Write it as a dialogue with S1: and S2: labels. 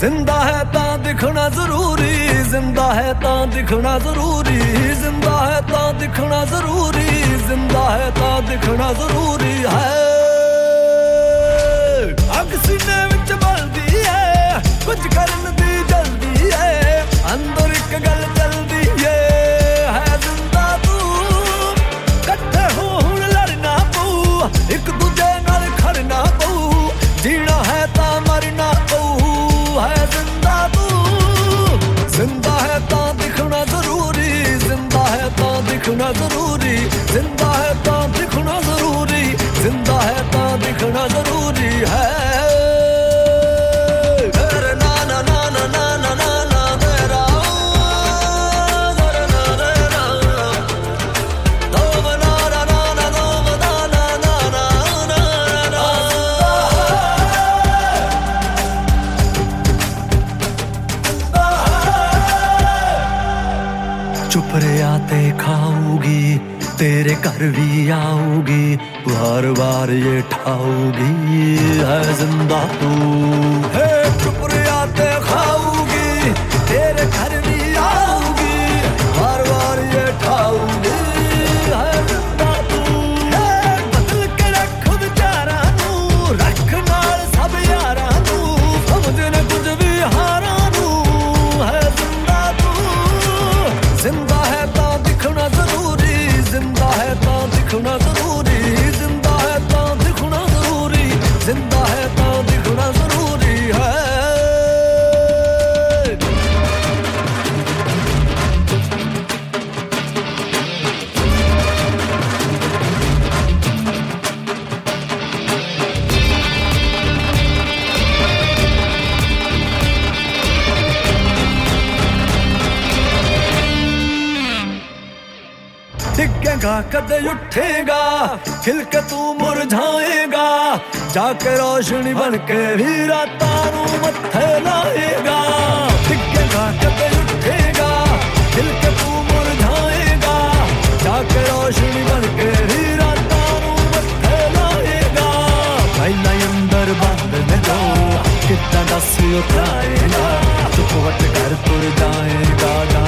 S1: जिंदा है तां दिखना जरूरी, जिंदा है तां दिखना जरूरी, जिंदा है तां दिखना जरूरी, जिंदा है तां दिखना जरूरी है। अग सीने विच बलदी है, कुछ करन दी जल्दी है, अंदर एक गल चलदी है जिंदा तू। कट्ठे हो हुण लड़ना पऊ, एक दूजे नाल खड़ना पऊ, जीना है तां मरना पऊ है जिंदा तू। जिंदा है तां दिखना जरूरी, जिंदा है तां दिखना जरूरी, जिंदा है तां दिखना जरूरी, जिंदा है तां दिखना जरूरी है। चुप रियाते खाऊगी, तेरे घर भी आऊगी, बार बार ये ठाऊगी है जिंदा तू। हे चुप रियाते खाऊगी, तेरे घर भी आऊगी, बार बार ये ठाऊगी है जिंदा तू। हे बदल के रख विचारा नू, रख नाल सब यारा नू, समझने कुछ भी हारा नू है जिंदा तू। जिंदा है तां दिखना जरूरी, जिंदा है तां दिखना जरूरी, जिंदा है तां दिखना जरूरी, जिंदा है तां दिखना जरूरी है। डिगेगा कदे उठेगा, खिल के तू मुरझाएगा, जाके रोशनी बन के भी रातां नू मत्थे लाएगा। डिगेगा कदे उठेगा, खिल के तू मुरझाएगा, जाके रोशनी बन के भी रातां नू मत्थे लाएगा। पहला अंदर बंद में जो कितना दस उठाएगा, चुप वट कर तुर जाएगा।